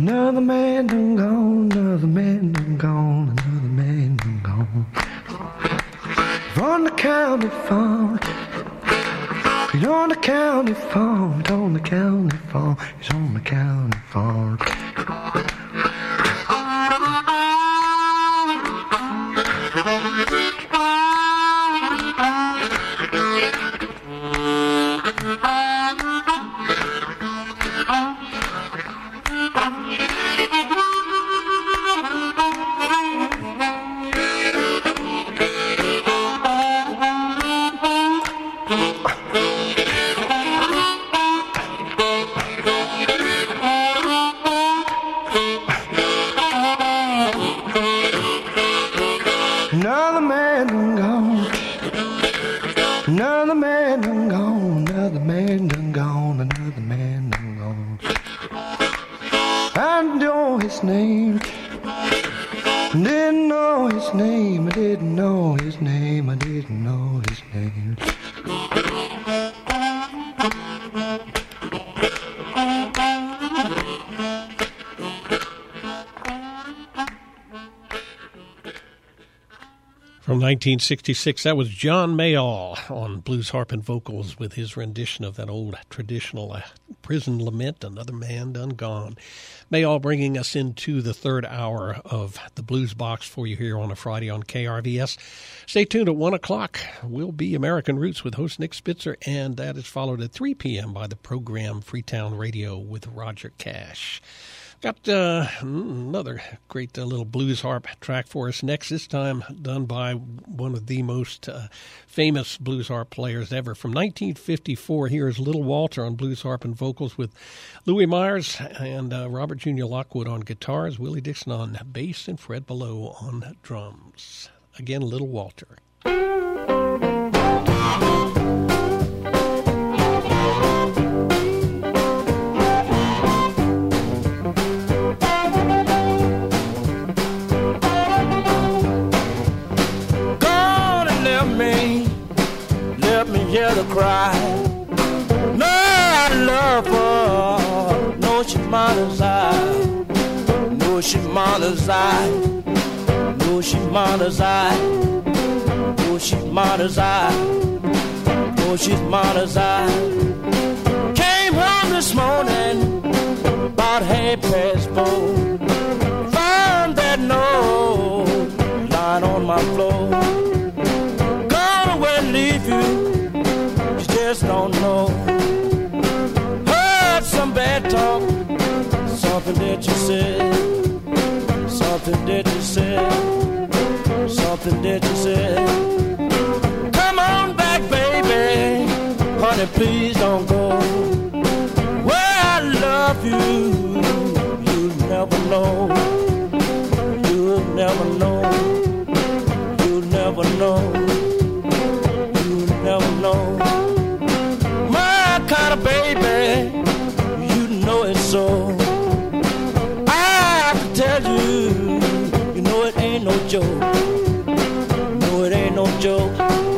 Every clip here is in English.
Another man done gone, another man done gone, another man done gone. On the county farm, he's on the county farm, he's on the county farm, he's on the county farm. Another man done gone, another man done gone, another man done gone, another man done gone. I know his name, didn't know his name, I didn't know his name, I didn't know his name. From 1966, that was John Mayall on blues harp and vocals with his rendition of that old traditional prison lament, Another Man Done Gone. Mayall bringing us into the third hour of the Blues Box for you here on a Friday on KRVS. Stay tuned at 1 o'clock. Will be American Roots with host Nick Spitzer, and that is followed at 3 p.m. by the program Freetown Radio with Roger Cash. Got another great little blues harp track for us next, this time done by one of the most famous blues harp players ever. From 1954, here is Little Walter on blues harp and vocals with Louis Myers and Robert Jr. Lockwood on guitars, Willie Dixon on bass, and Fred Below on drums. Again, Little Walter. Hear the cry. No, I love her. No, she mother's eye. No, she mother's eye. No, she mother's eye. No, she mother's eye. No, she's mother's eye. Came home this morning about 4:30. Found that note lying on my floor. Gone away, leave you. Just don't know. Heard some bad talk, something that you said, something that you said, something that you said. Come on back, baby, honey, please don't go. Where I love you, you'll never know. You'll never know. You'll never know. You'll never know. Kind of baby, you know it so. I can tell you, you know it ain't no joke. No, it ain't no joke.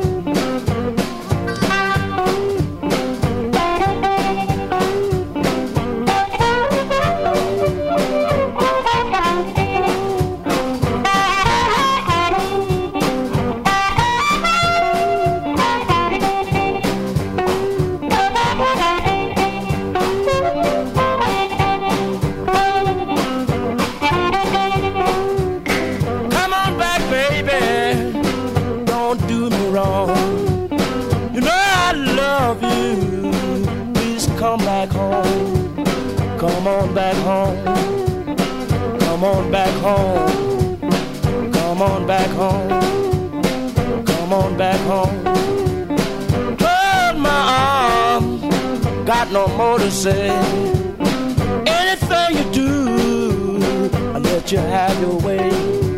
Come on back home. Come on back home. Come on back home. Come on back home. Hold my arm. Got no more to say. Anything you do, I let you have your way.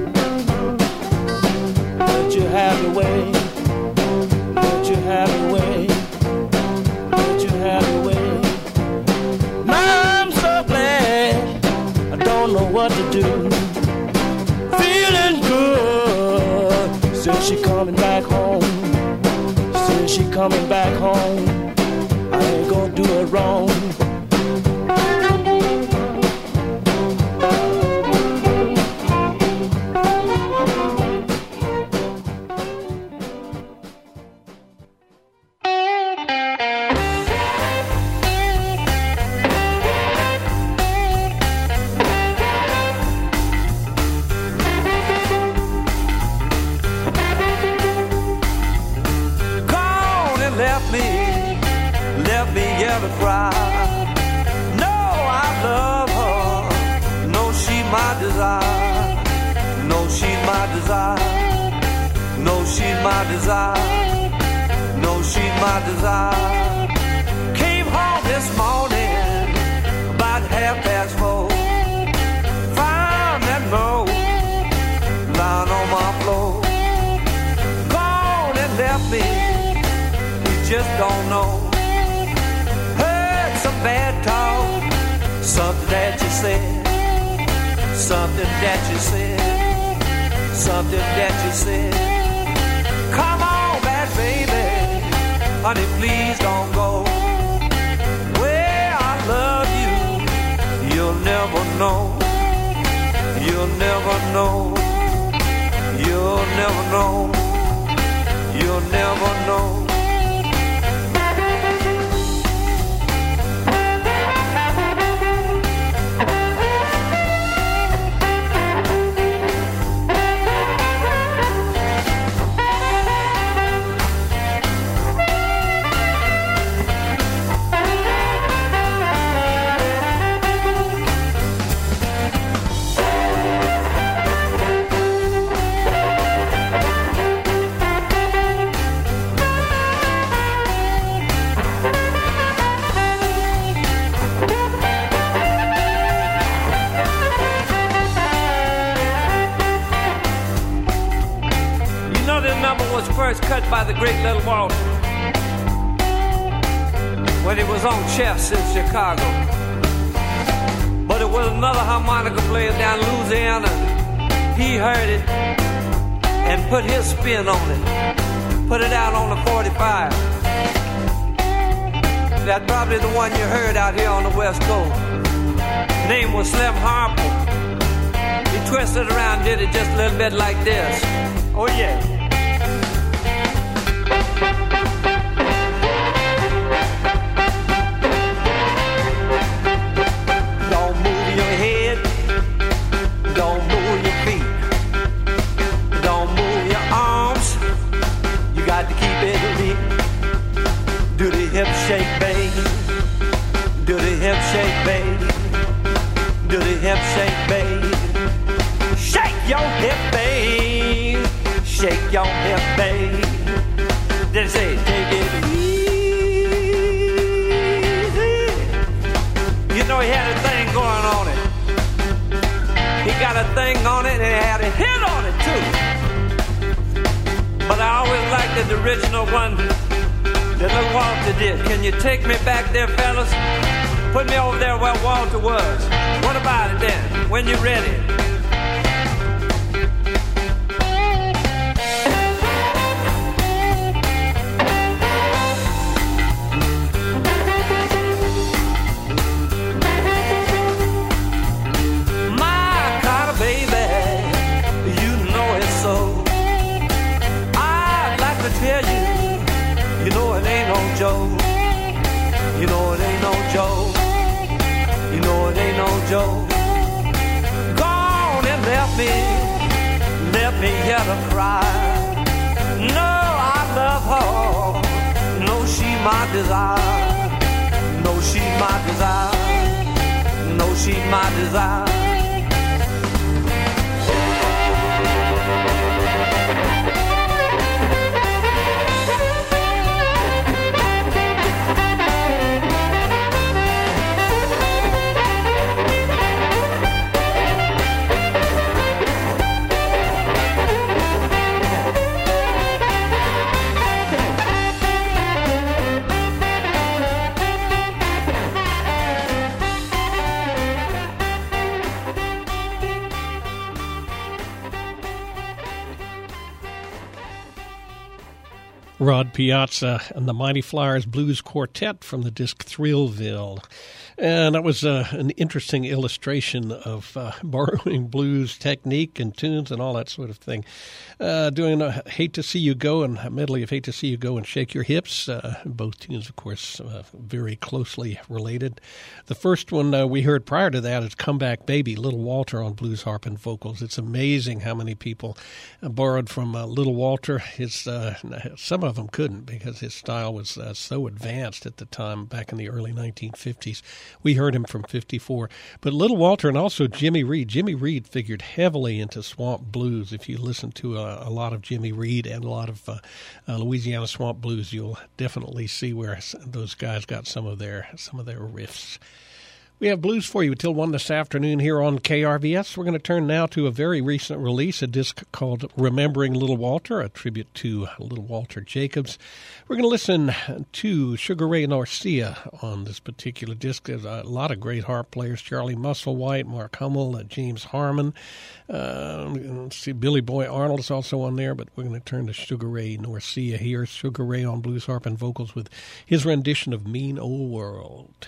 Let you have your way. Let you have your way. Let you have your way. Don't know what to do. Feeling good. Says she coming back home. Says she coming back home. I ain't gonna do it wrong. my desire. No, she's my desire. No, she's my desire. No, she's my desire. Came home this morning about 4:30. Found that note lying on my floor. Gone and left me. We just don't know. Heard some bad talk. Something that you said. Something that you said. Something that you said. Come on back, baby. Honey, please don't go. Where I love you, you'll never know. You'll never know. You'll never know. You'll never know. First cut by the great Little Walter when he was on Chefs in Chicago. But it was another harmonica player down in Louisiana. He heard it and put his spin on it. Put it out on the 45. That's probably the one you heard out here on the West Coast. Name was Slim Harper. He twisted around, did it just a little bit like this. Oh yeah. Shake, baby. Do the hip shake, baby. Do the hip shake, baby. Shake your hip, baby. Shake your hip, baby. Then say, take it easy. You know he had a thing going on it. He got a thing on it and he had a hit on it too. But I always liked the original one that Little Walter did. Can you take me back there, fellas? Put me over there where Walter was. What about it then? When you're ready. My kind of baby, you know it's so. I'd like to tell you, you know it ain't no joke. You know it ain't no joke. You know it ain't no joke. Gone and left me here to cry. No, I love her. No, she my desire. No, she my desire. No, she my desire. Rod Piazza and the Mighty Flyers Blues Quartet from the disc Thrillville. And that was an interesting illustration of borrowing blues technique and tunes and all that sort of thing. Doing Hate to See You Go and a medley of Hate to See You Go and Shake Your Hips. Both tunes, of course, very closely related. The first one we heard prior to that is Come Back Baby, Little Walter on blues harp and vocals. It's amazing how many people borrowed from Little Walter. Some of them couldn't because his style was so advanced at the time, back in the early 1950s. We heard him from 54. But Little Walter and also Jimmy Reed. Jimmy Reed figured heavily into swamp blues. If you listen to a lot of Jimmy Reed and a lot of Louisiana swamp blues, you'll definitely see where those guys got some of their riffs. We have blues for you until 1 this afternoon here on KRVS. We're going to turn now to a very recent release, a disc called Remembering Little Walter, a tribute to Little Walter Jacobs. We're going to listen to Sugar Ray Garcia on this particular disc. There's a lot of great harp players, Charlie Musselwhite, Mark Hummel, James Harmon. Let's see, Billy Boy Arnold is also on there, but we're going to turn to Sugar Ray Garcia here. Sugar Ray on blues harp and vocals with his rendition of Mean Old World.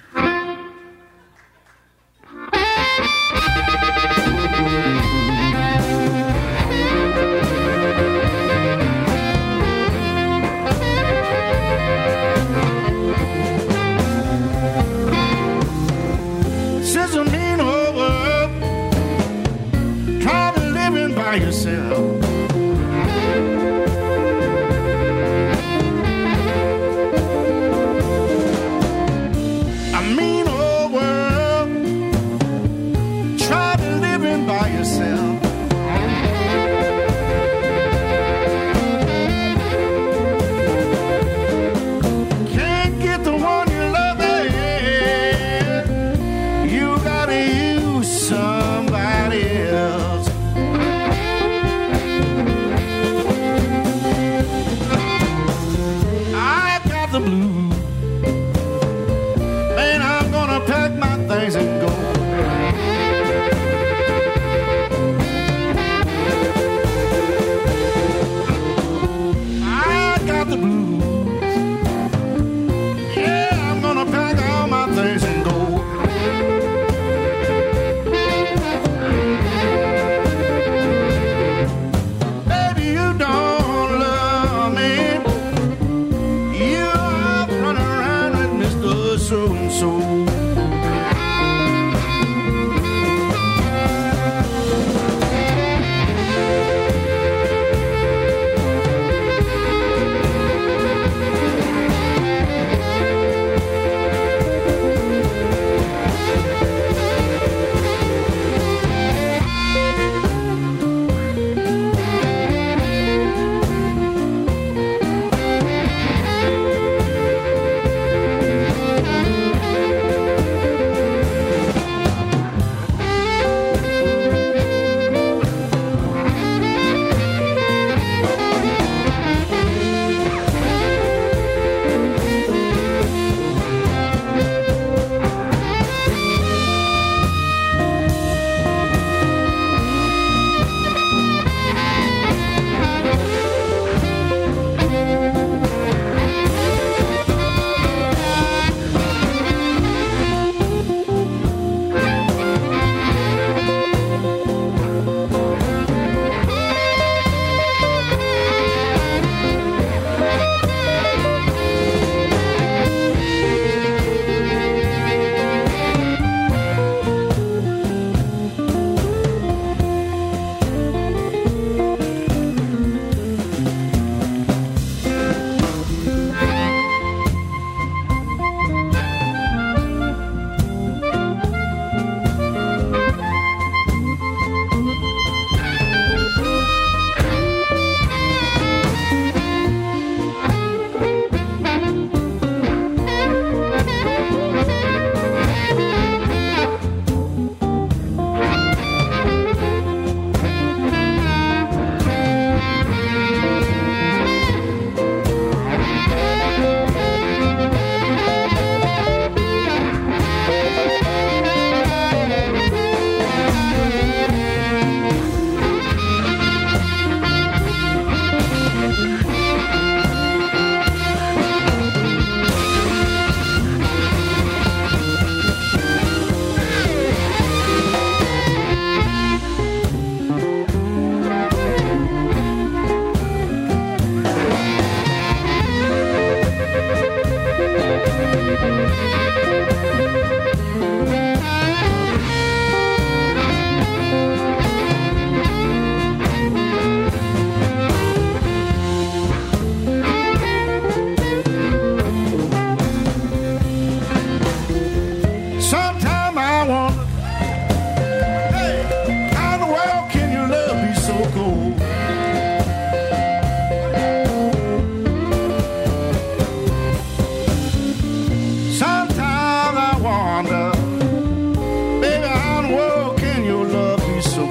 Since a mean old world, try to living by yourself. A mean old world, try to living by yourself. Can't get the one you love, you gotta use somebody else. I got the blues, man, I'm gonna pack my things and go.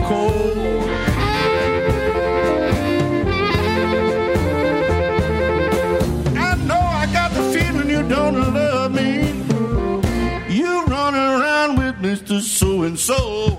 cold. I know I got the feeling you don't love me. You running around with Mr. So-and-so.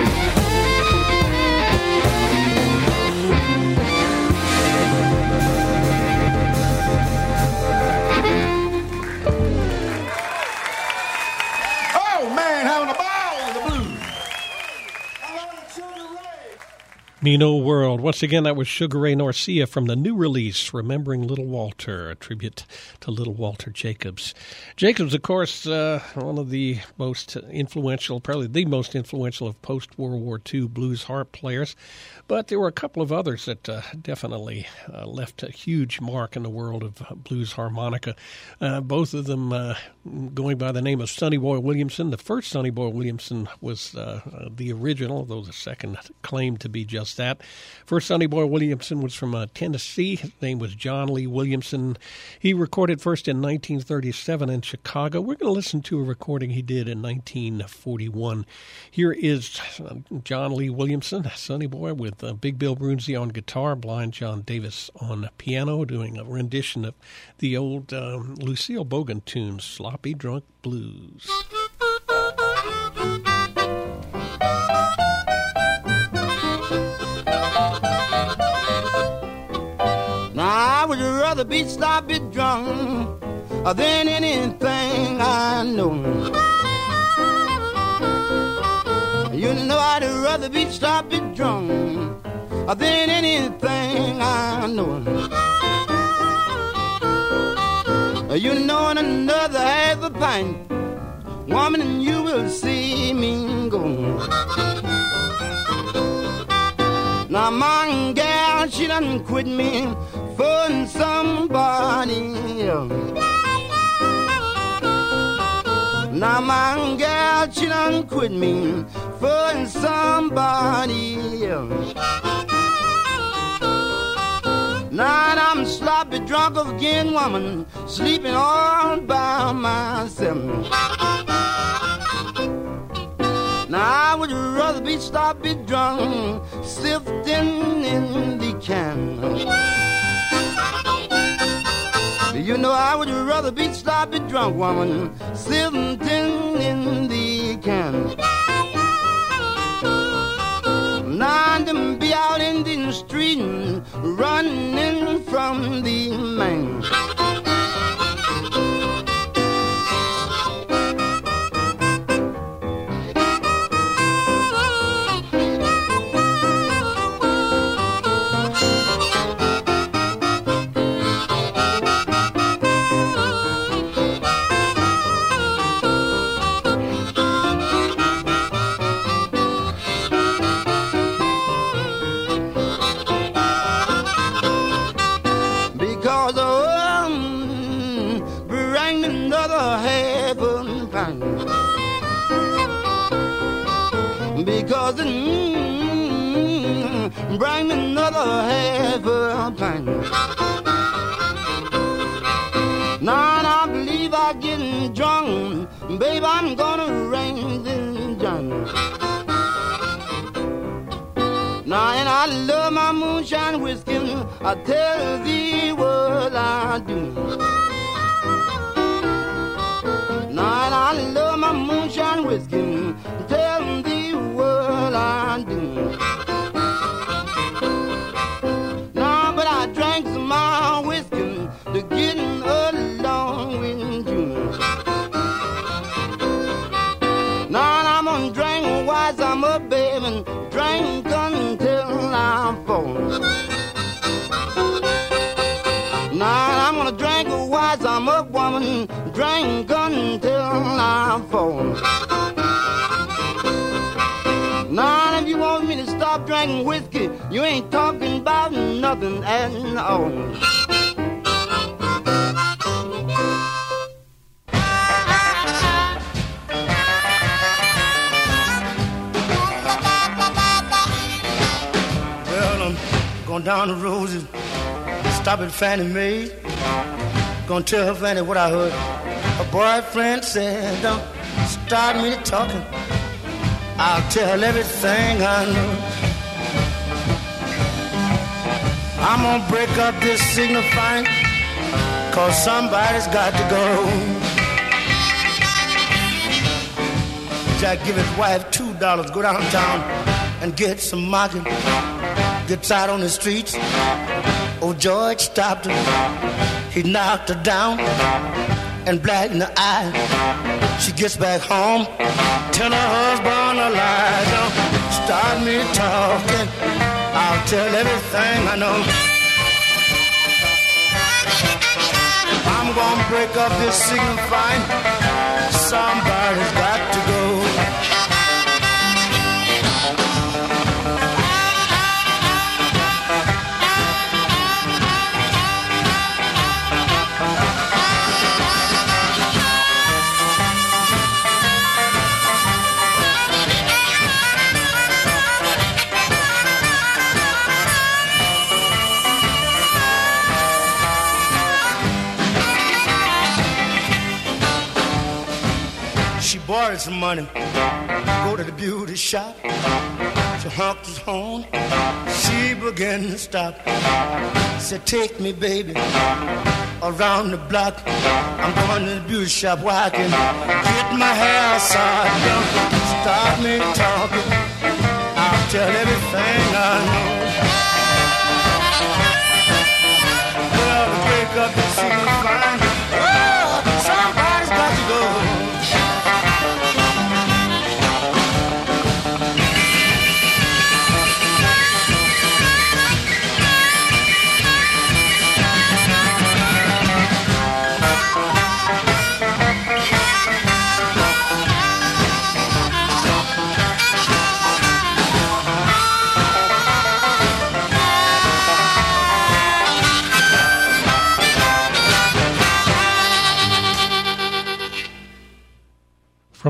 Mean Old World. Once again, that was Sugar Ray Norcia from the new release, Remembering Little Walter, a tribute to Little Walter Jacobs. Jacobs, of course, one of the most influential, probably the most influential of post-World War II blues harp players. But there were a couple of others that definitely left a huge mark in the world of blues harmonica. Both of them going by the name of Sonny Boy Williamson. The first Sonny Boy Williamson was the original, though the second claimed to be just that. First Sonny Boy Williamson was from Tennessee. His name was John Lee Williamson. He recorded first in 1937 in Chicago. We're going to listen to a recording he did in 1941. Here is John Lee Williamson, Sonny Boy, with Big Bill Brunzi on guitar, Blind John Davis on piano, doing a rendition of the old Lucille Bogan tune, Sloppy Drunk Blues. Now I would rather be sloppy drunk than anything I know. You know I'd rather be sloppy drunk than anything I know. You know in another half a pint, woman, and you will see me go. Now my gal, she done quit me for somebody else. Now my gal, she done quit me for somebody else. Now I'm sloppy drunk again, woman, sleeping all by myself. Now I would rather be sloppy drunk, sifting in the can. You know I would rather be sloppy drunk, woman, sifting in the can. Now them be out in the street running from the man. Because bring me another half a pint. Now I believe I'm getting drunk, babe, I'm gonna rain this jungle. Now and I love my moonshine whiskey, I tell thee what I do. Now and I love my moonshine whiskey, tell thee what I do. Now but I drank some more whiskey to get along with you. Now I'm gonna drink while I'm up, baby, drink until I fall. Now I'm gonna drink while I'm up, woman, drink until I fall. Now if you want me to stop drinking whiskey, you ain't talking about nothing at all. Well, I'm going down the road and stop at Fannie Mae. Gonna tell her Fannie what I heard. Her boyfriend said, don't start me talking. I'll tell everything I know. I'm gonna break up this signifying, 'cause somebody's got to go. Jack give his wife $2, go downtown and get some market. Gets out on the streets. Old George stopped her. He knocked her down and black in the eye. She gets back home, tell her husband a lie. Don't start me talking, I'll tell everything I know. I'm gonna break up this signifying, somebody's got to go. Borrowed some money, go to the beauty shop. She honked his horn, she began to stop. Said, take me, baby, around the block. I'm going to the beauty shop where I can get my hair side. Don't start me talking, I'll tell everything I know. Well, to break up the secret fine, oh, somebody's got to go. From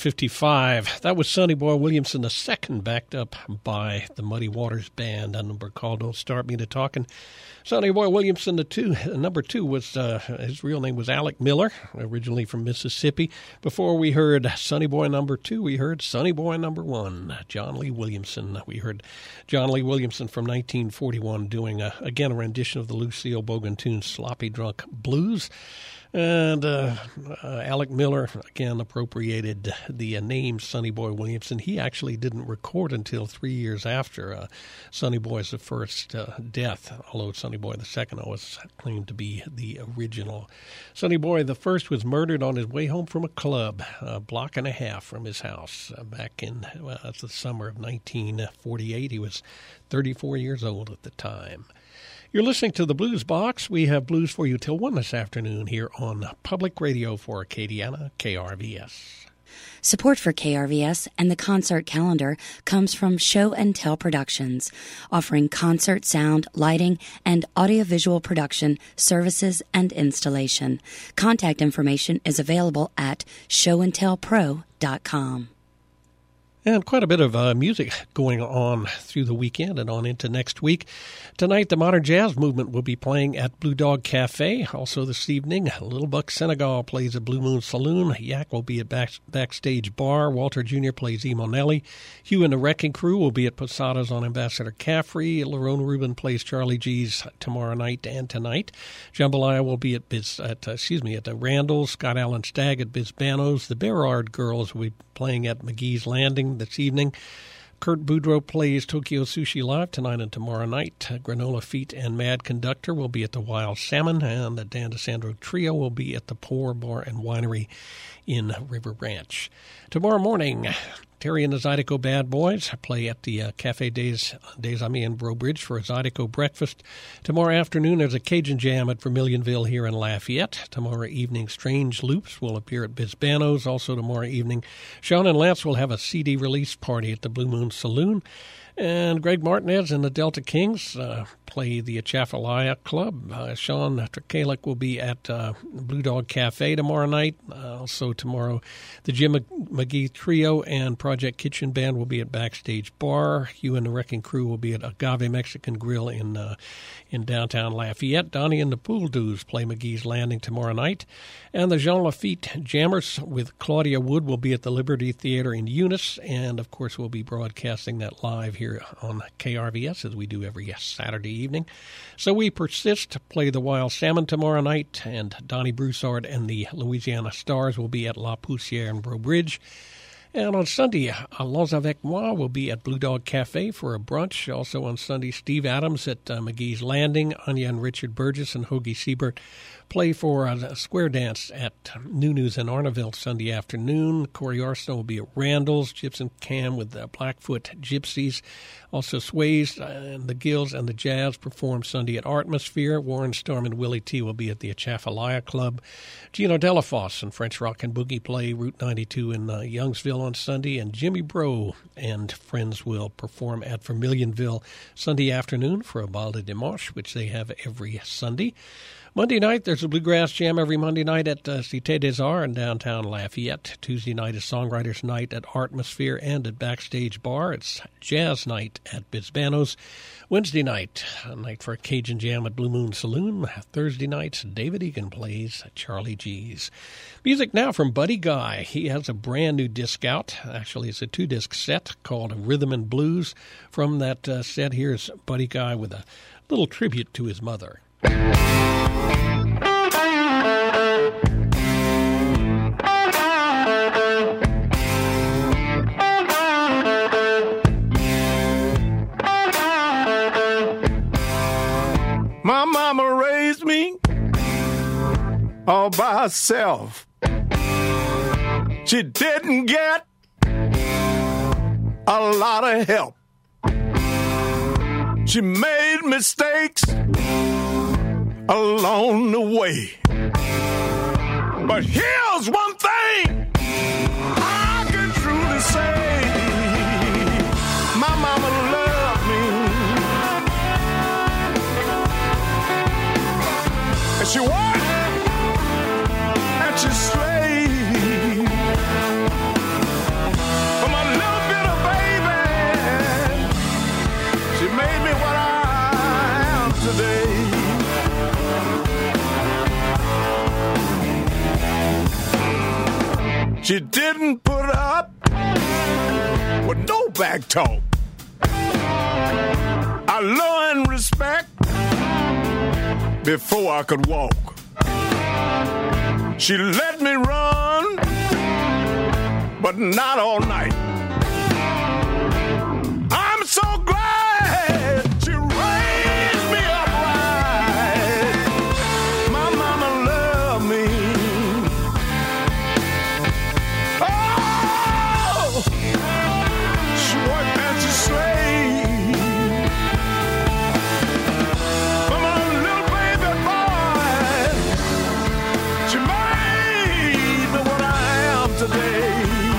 1955, that was Sonny Boy Williamson II, backed up by the Muddy Waters Band, a number called Don't Start Me to Talkin'. Sonny Boy Williamson number two was, his real name was Alec Miller, originally from Mississippi. Before we heard Sonny Boy number 2, we heard Sonny Boy number 1, John Lee Williamson. We heard John Lee Williamson from 1941 doing, again, a rendition of the Lucille Bogan tune Sloppy Drunk Blues. And Alec Miller, again, appropriated the name Sonny Boy Williamson. He actually didn't record until 3 years after Sonny Boy's first death, although Sonny Boy II always claimed to be the original. Sonny Boy I was murdered on his way home from a club, a block and a half from his house, back in the summer of 1948. He was 34 years old at the time. You're listening to the Blues Box. We have blues for you till 1 this afternoon here on Public Radio for Acadiana, KRVS. Support for KRVS and the concert calendar comes from Show and Tell Productions, offering concert sound, lighting, and audiovisual production services and installation. Contact information is available at showandtellpro.com. And quite a bit of music going on through the weekend and on into next week. Tonight, the Modern Jazz Movement will be playing at Blue Dog Cafe. Also this evening, Little Buck Senegal plays at Blue Moon Saloon. Yak will be at Backstage Bar. Walter Jr. plays Emo Nelly. Hugh and the Wrecking Crew will be at Posadas on Ambassador Caffrey. Lerone Rubin plays Charlie G's tomorrow night and tonight. Jambalaya will be at the Randall's. Scott Allen Stagg at Bisbano's. The Berard Girls will be playing at McGee's Landing this evening. Kurt Boudreau plays Tokyo Sushi Live tonight and tomorrow night. Granola Feet and Mad Conductor will be at the Wild Salmon, and the Dan DeSandro Trio will be at the Pour Bar and Winery in River Ranch. Tomorrow morning, Terry and the Zydeco Bad Boys play at the Cafe des Amis in Breaux Bridge for a Zydeco breakfast. Tomorrow afternoon, there's a Cajun Jam at Vermilionville here in Lafayette. Tomorrow evening, Strange Loops will appear at Bisbano's. Also tomorrow evening, Sean and Lance will have a CD release party at the Blue Moon Saloon. And Greg Martinez and the Delta Kings play the Atchafalaya Club. Sean Trukalik will be at Blue Dog Cafe tomorrow night. Also tomorrow, the Jim McGee Trio and Project Kitchen Band will be at Backstage Bar. You and the Wrecking Crew will be at Agave Mexican Grill in downtown Lafayette. Donnie and the Pool Dudes play McGee's Landing tomorrow night. And the Jean Lafitte Jammers with Claudia Wood will be at the Liberty Theater in Eunice. And, of course, we'll be broadcasting that live here on KRVS as we do every Saturday evening. So we persist to play the Wild Salmon tomorrow night. And Donnie Broussard and the Louisiana Stars will be at La Poussière in Breaux Bridge. And on Sunday, Allons Avec Moi will be at Blue Dog Cafe for a brunch. Also on Sunday, Steve Adams at McGee's Landing. Anya and Richard Burgess and Hoagie Siebert play for a square dance at Nunu's in Arnaville Sunday afternoon. Corey Arsenault will be at Randall's. Gyps and Cam with the Blackfoot Gypsies. Also Sways and the Gills and the Jazz perform Sunday at Artmosphere. Warren Storm and Willie T will be at the Atchafalaya Club. Gino Delafosse and French Rock and Boogie play Route 92 in Youngsville on Sunday. And Jimmy Bro and friends will perform at Vermilionville Sunday afternoon for a Bal de Dimanche, which they have every Sunday. Monday night, there's a Bluegrass Jam every Monday night at Cité des Arts in downtown Lafayette. Tuesday night is Songwriters Night at Artmosphere and at Backstage Bar. It's Jazz Night at Bisbano's. Wednesday night, a night for a Cajun Jam at Blue Moon Saloon. Thursday nights, David Egan plays Charlie G's. Music now from Buddy Guy. He has a brand new disc out. Actually, it's a 2-disc set called Rhythm and Blues. From that set, here's Buddy Guy with a little tribute to his mother. My mama raised me all by herself. She didn't get a lot of help. She made mistakes along the way. But here's one thing I can truly say. My mama loved me. And she worked and she slaved for my little bit of baby. She made me what I am today. She didn't put up with no back talk. I learned respect before I could walk. She let me run, but not all night. I'm so glad she raised me upright. My mama loved me. Oh, she worked and she slaved for my little baby boy. She made me what I am today.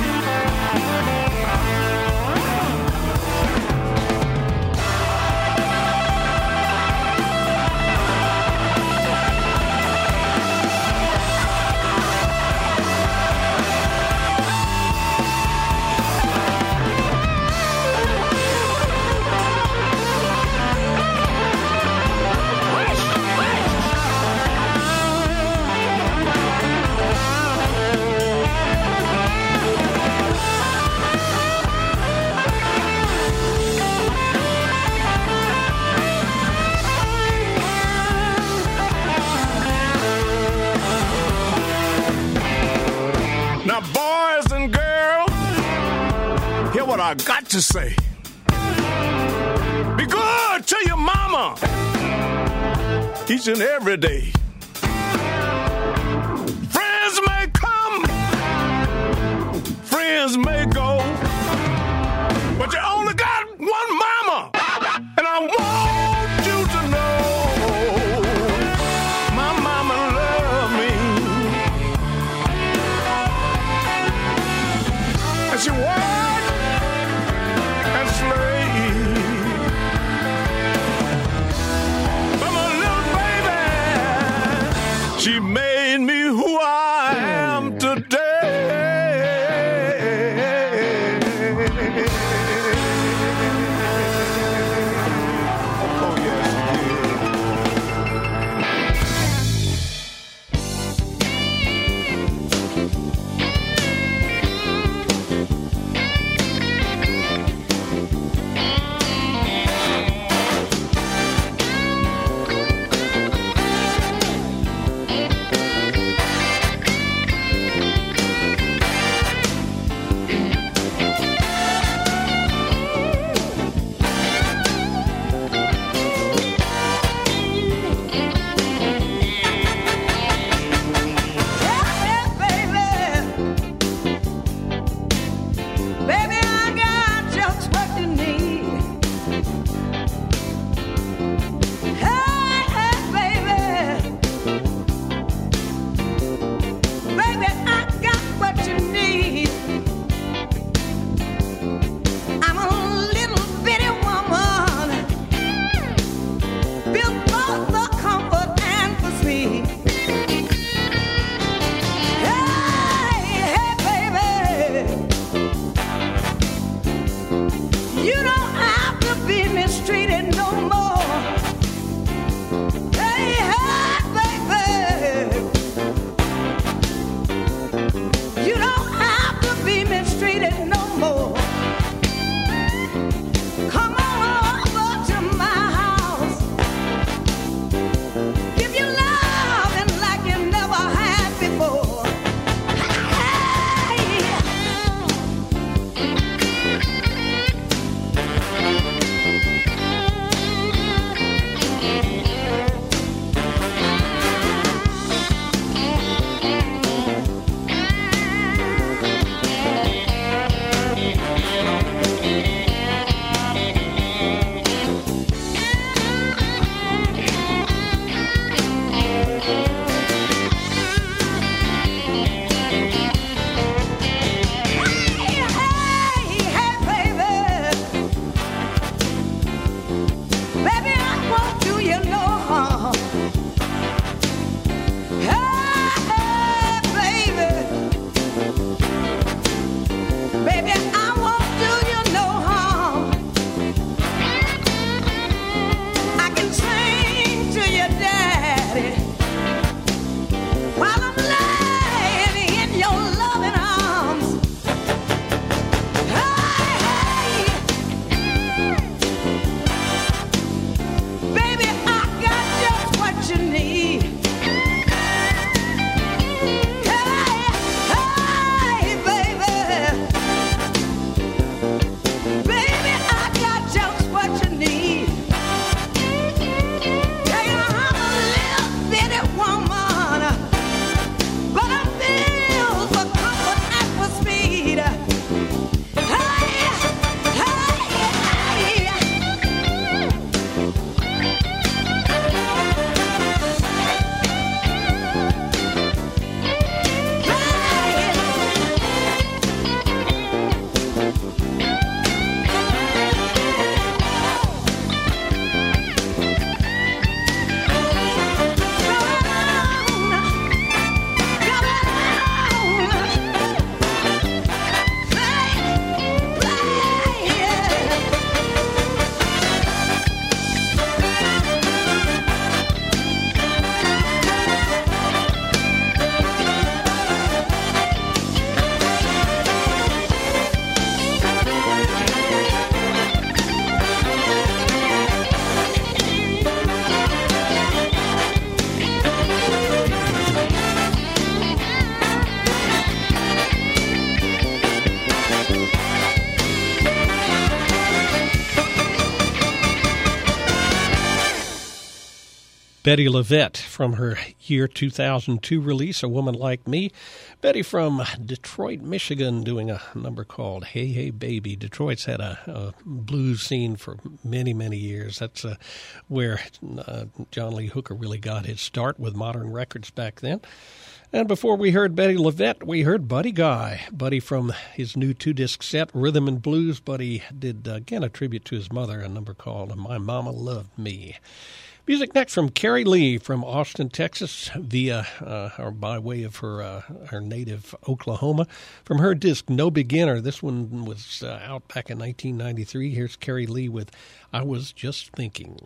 Now, boys and girls, hear what I got to say. Be good to your mama each and every day. Friends may come, friends may go, but you only got one mama, and I want you to know my mama loved me. And she worked and slaved for my little baby. She made me who I am today. Betty LaVette from her year 2002 release, A Woman Like Me. Betty from Detroit, Michigan, doing a number called Hey, Hey, Baby. Detroit's had a blues scene for many, many years. That's where John Lee Hooker really got his start with modern records back then. And before we heard Betty LaVette, we heard Buddy Guy. Buddy from his new 2-disc set, Rhythm and Blues. Buddy did, again, a tribute to his mother, a number called My Mama Loved Me. Music next from Carrie Lee from Austin, Texas, via or by way of her native Oklahoma. From her disc, No Beginner. This one was out back in 1993. Here's Carrie Lee with I Was Just Thinking.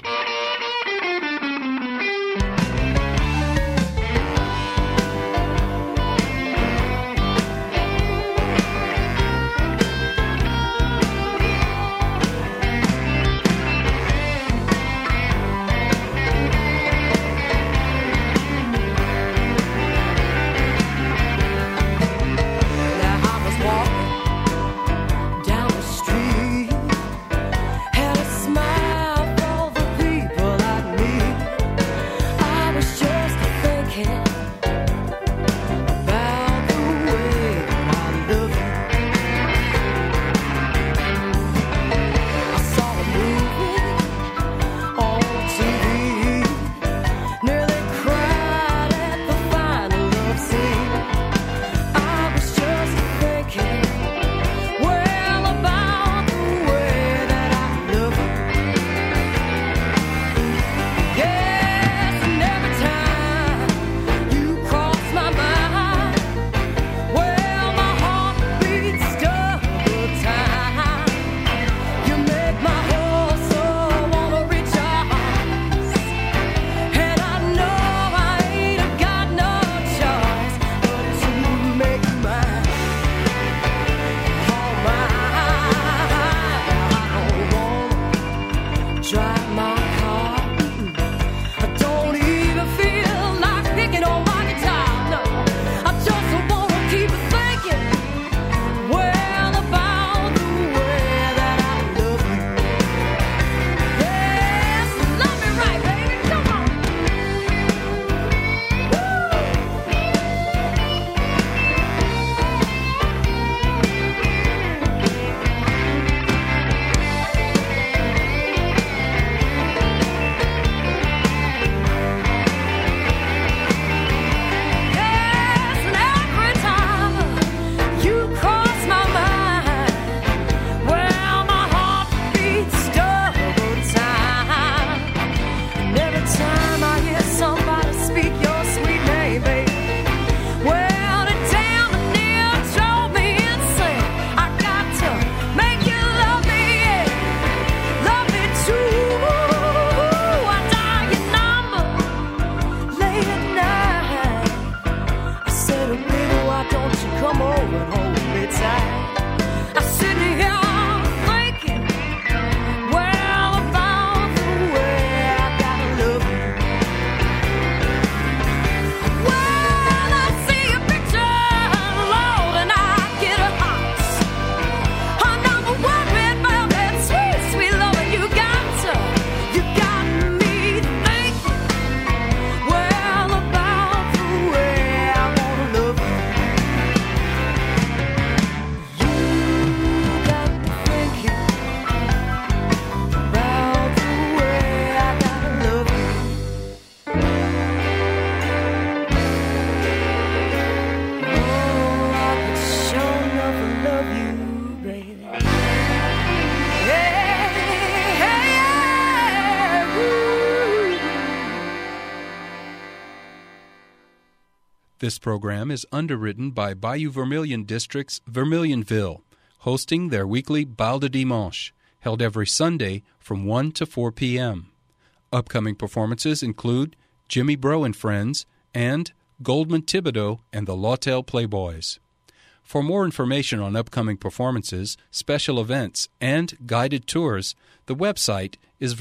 This program is underwritten by Bayou Vermilion District's Vermilionville, hosting their weekly Bal de Dimanche, held every Sunday from 1 to 4 p.m. Upcoming performances include Jimmy Bro and Friends and Goldman Thibodeau and the Lawtell Playboys. For more information on upcoming performances, special events, and guided tours, the website is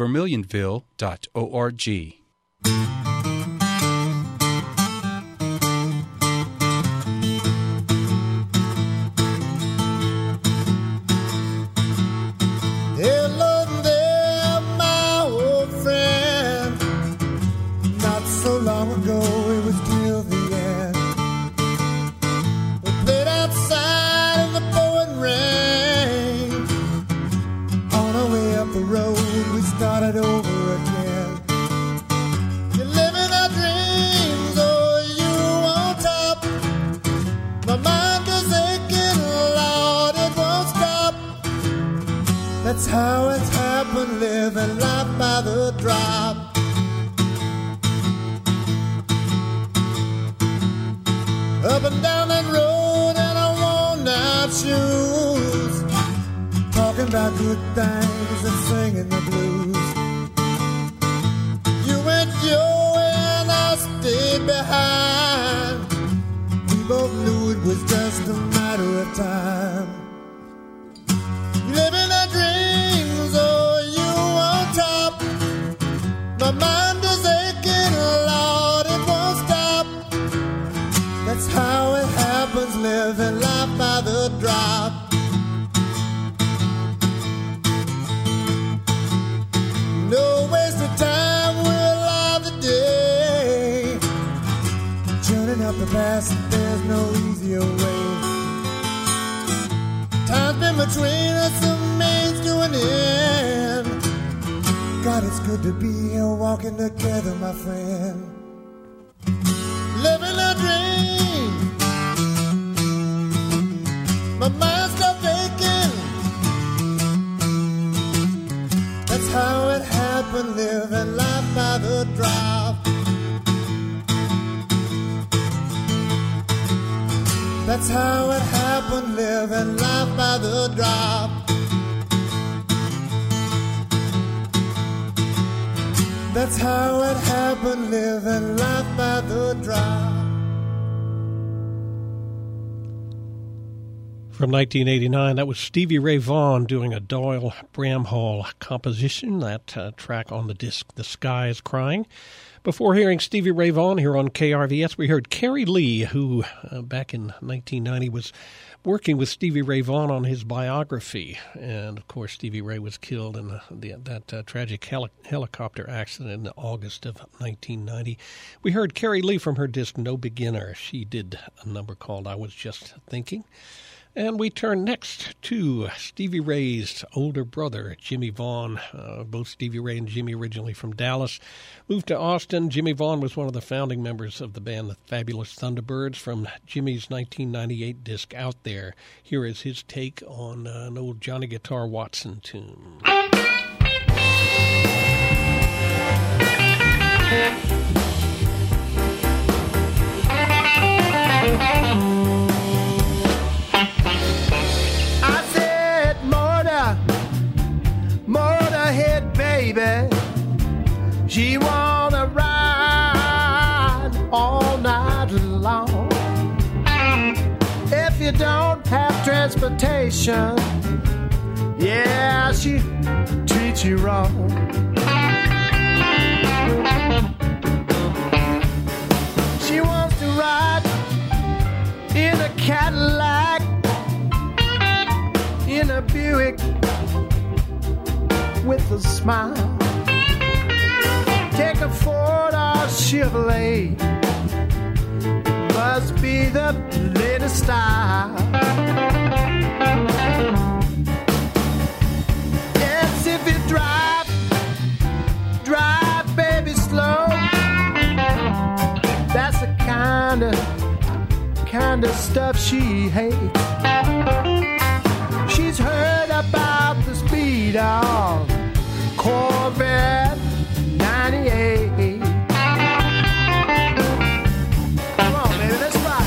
vermilionville.org. Hello there, my old friend. Not hit the road, we started over again. You're living our dreams, oh, you on top. My mind is aching, Lord, it won't stop. That's how it's happened, living life by the drop. Up and down that road and I worn out shoes, talking about good things and singing the blues. You went your way and I stayed behind. We both knew it was just a matter of time. Living our dreams, oh, you on top. My mind is aching, Lord, it won't stop. That's how it happens, living life by the drop. No waste of time, we're alive today. Turning up the past, there's no easier way. Time's been between us, the means to an end. God, it's good to be here walking together, my friend. Living a dream. My mind stopped aching. That's how it happened, living life by the drop. That's how it happened, living life by the drop. That's how it happened, living life by the drop. From 1989, that was Stevie Ray Vaughan doing a Doyle Bramhall composition, that track on the disc, The Sky is Crying. Before hearing Stevie Ray Vaughan here on KRVS, we heard Carrie Lee, who back in 1990 was working with Stevie Ray Vaughan on his biography. And, of course, Stevie Ray was killed in that tragic helicopter accident in August of 1990. We heard Carrie Lee from her disc No Beginner. She did a number called I Was Just Thinking. And we turn next to Stevie Ray's older brother, Jimmy Vaughan. Both Stevie Ray and Jimmy originally from Dallas. Moved to Austin. Jimmy Vaughan was one of the founding members of the band The Fabulous Thunderbirds. From Jimmy's 1998 disc Out There, here is his take on an old Johnny Guitar Watson tune. Motorhead baby, she wanna ride all night long. If you don't have transportation, yeah, she treats you wrong. She wants to ride in a Cadillac, in a Buick with a smile. Take a Ford or Chevrolet, must be the latest style. Yes, if you drive baby slow. That's the kind of stuff she hates. She's heard about the speed of Corvette 98. Come on, baby, let's ride.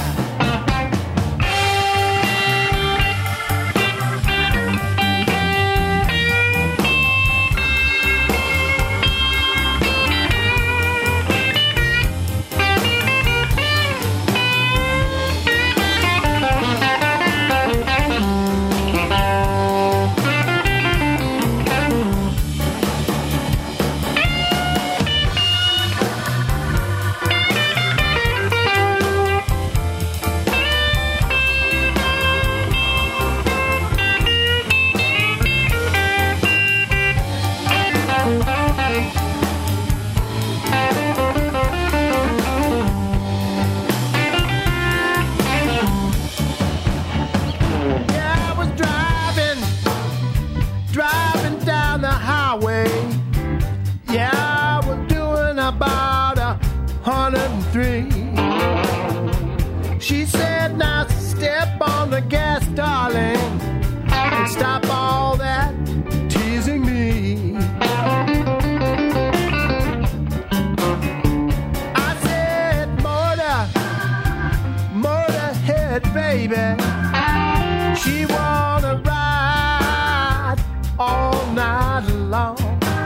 town.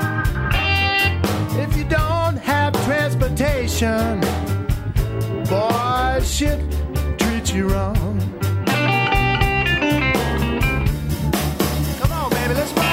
If you don't have transportation, boy, shit treats you wrong. Come on, baby, let's ride.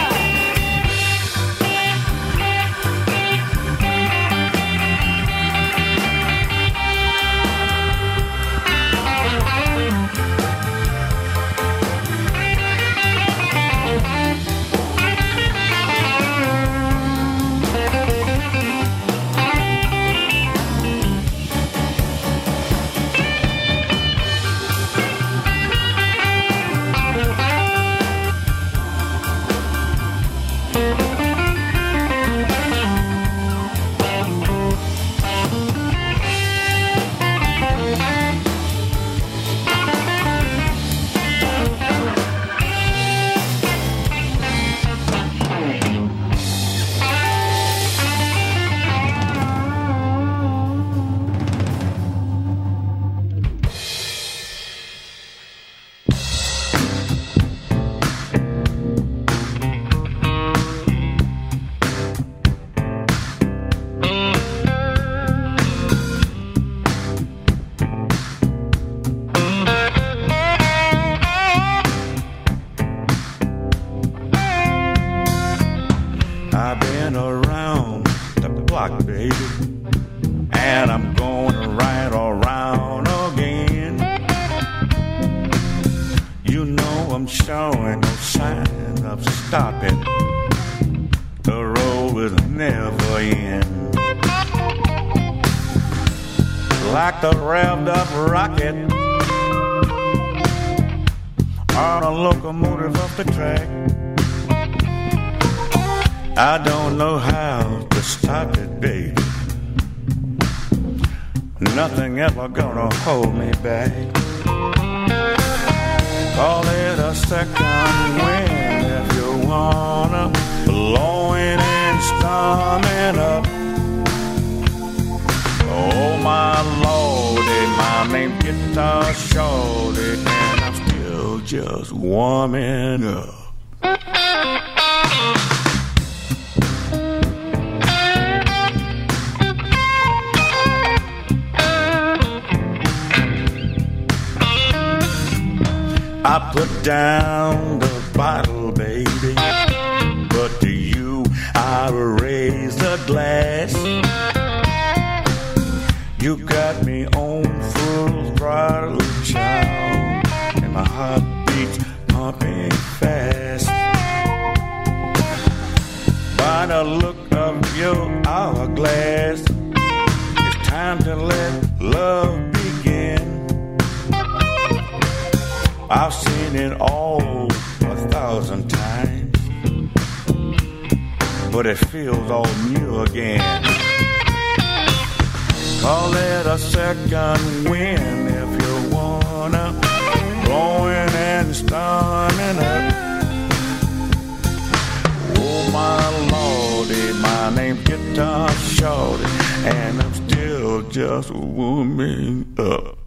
I've been around the block, baby, and I'm going right around again. You know I'm showing no sign of stopping. The road will never end. Like the revved up rocket on a locomotive off the track. I don't know how to stop it, baby. Nothing ever gonna hold me back. Call it a second wind if you wanna, blowing and storming up. Oh my lordy, my name's Guitar Shorty, and I'm still just warming up. I put down the bottle, baby, but to you I raise the glass. You got me on full throttle, child, and my heart beats pumping fast. By the look of your hourglass, it's time to let love begin. I've seen it all 1,000 times, but it feels all new again. Call it a second wind if you wanna, blowing and storming up. Oh my lordy, my name's Guitar Shorty, and I'm still just warming up.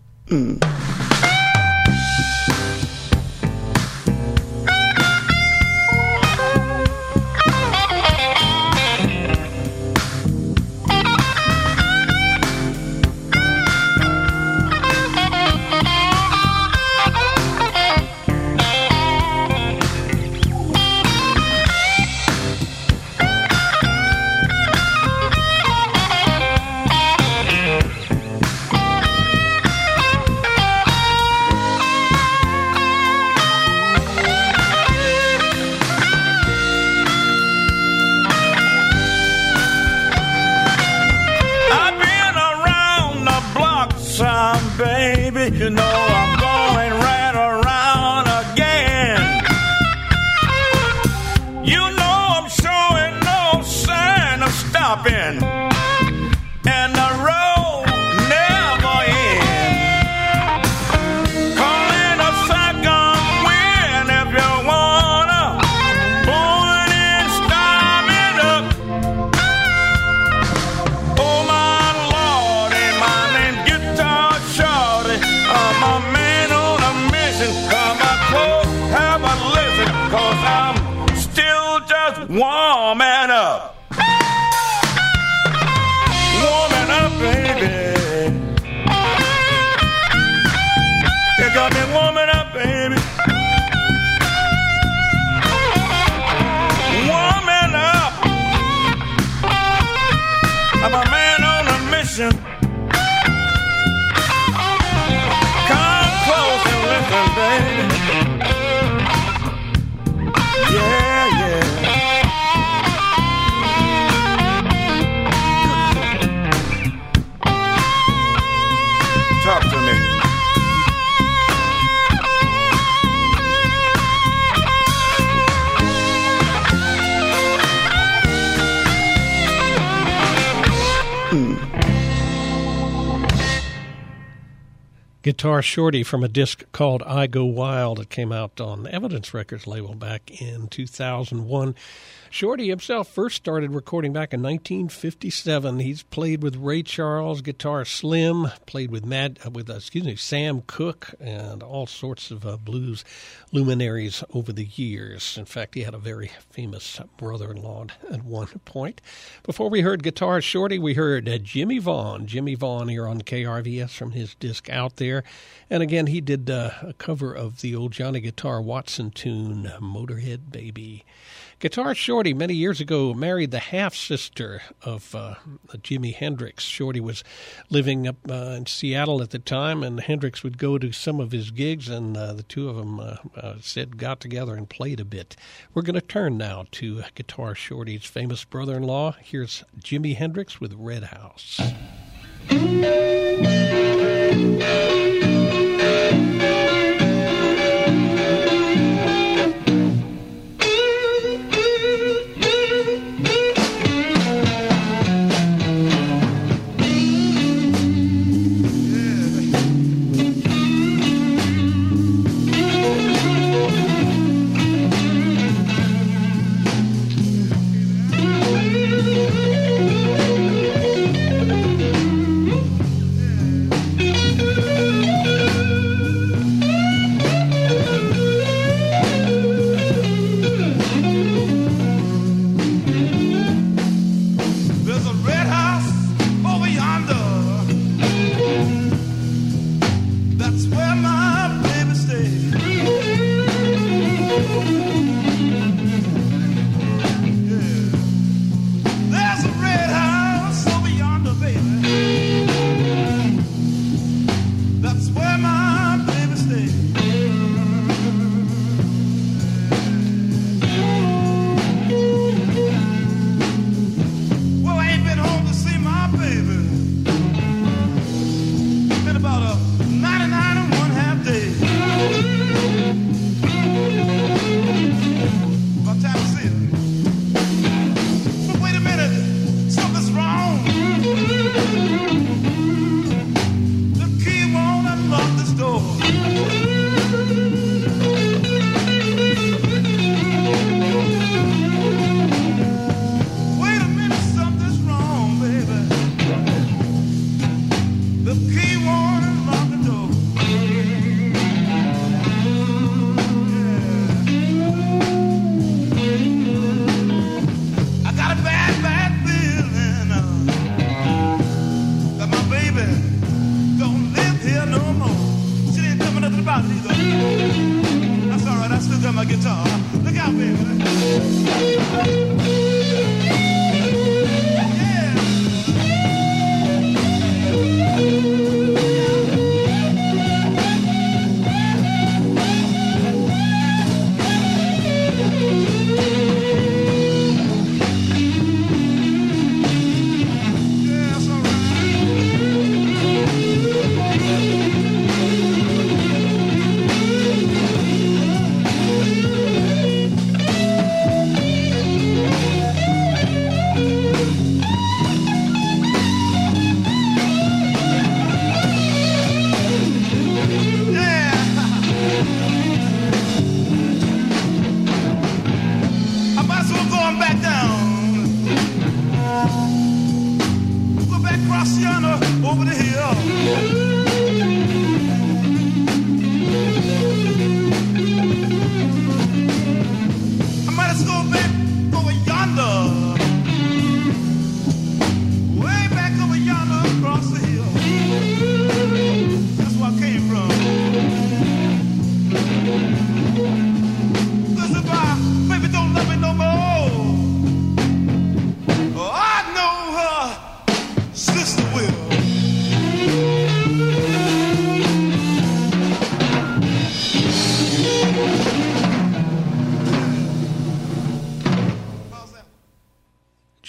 Baby, you know I'm going right around again. You know I'm showing no sign of stopping, and the road never ends. Call it a second wind if you wanna, blowing and storming up. Oh my lordy, my name's Guitar Shorty. I'm a man on a mission. Come up close, have a listen, 'cause I'm still just warm man up. Warming up, baby. You got me warming up, baby. Warming up. I'm a man on a mission. Come close and listen, baby. Yeah, yeah. Talk to me. Guitar Shorty from a disc called I Go Wild. It came out on Evidence Records label back in 2001. Shorty himself first started recording back in 1957. He's played with Ray Charles, Guitar Slim, played with Sam Cooke, and all sorts of blues luminaries over the years. In fact, he had a very famous brother-in-law at one point. Before we heard Guitar Shorty, we heard Jimmy Vaughn. Jimmy Vaughn here on KRVS from his disc Out There. And again, he did a cover of the old Johnny Guitar Watson tune, Motorhead Baby. Guitar Shorty, many years ago, married the half-sister of Jimi Hendrix. Shorty was living up in Seattle at the time, and Hendrix would go to some of his gigs, and the two of them got together and played a bit. We're going to turn now to Guitar Shorty's famous brother-in-law. Here's Jimi Hendrix with Red House.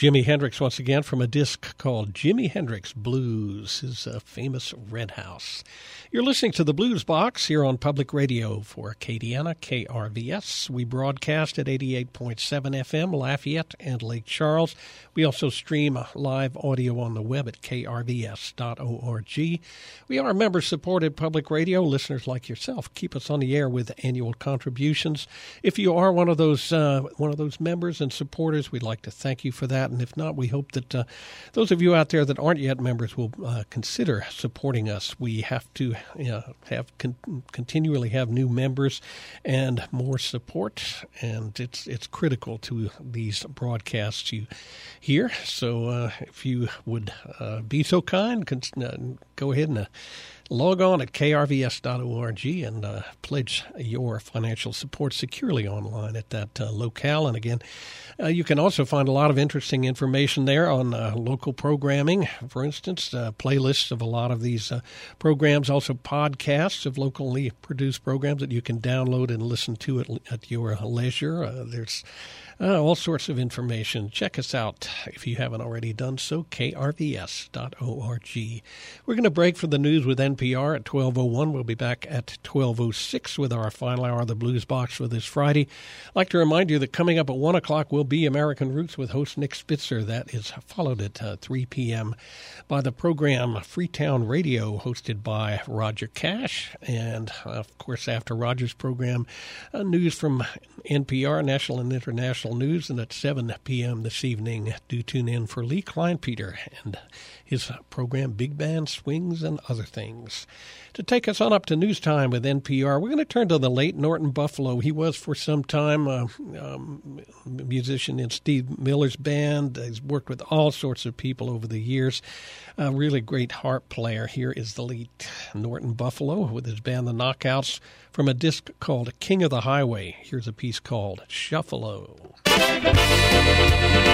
Jimi Hendrix once again from a disc called Jimi Hendrix Blues, his famous Red House. You're listening to the Blues Box here on Public Radio for Acadiana, KRVS. We broadcast at 88.7 FM, Lafayette and Lake Charles. We also stream live audio on the web at krvs.org. We are member-supported public radio. Listeners like yourself keep us on the air with annual contributions. If you are one of those members and supporters, we'd like to thank you for that. And if not, we hope that those of you out there that aren't yet members will consider supporting us. We have to continually have new members and more support, and it's critical to these broadcasts you hear. So if you would be so kind, go ahead and log on at krvs.org and pledge your financial support securely online at that locale. And again, you can also find a lot of interesting information there on local programming, for instance, playlists of a lot of these programs, also podcasts of locally produced programs that you can download and listen to at your leisure. There's all sorts of information. Check us out if you haven't already done so, krvs.org. We're going to break for the news with NPR at 12:01. We'll be back at 12:06 with our final hour of the Blues Box for this Friday. I'd like to remind you that coming up at 1 o'clock will be American Roots with host Nick Spitzer. That is followed at 3 p.m. by the program Freetown Radio, hosted by Roger Cash. And, of course, after Roger's program, news from NPR, national and international news. And at 7 p.m. this evening, do tune in for Lee Kleinpeter and his program Big Band Swings and Other Things. To take us on up to news time with NPR, we're going to turn to the late Norton Buffalo. He was for some time a musician in Steve Miller's band. He's worked with all sorts of people over the years. A really great harp player. Here is the late Norton Buffalo with his band The Knockouts from a disc called King of the Highway. Here's a piece called Shuffalo.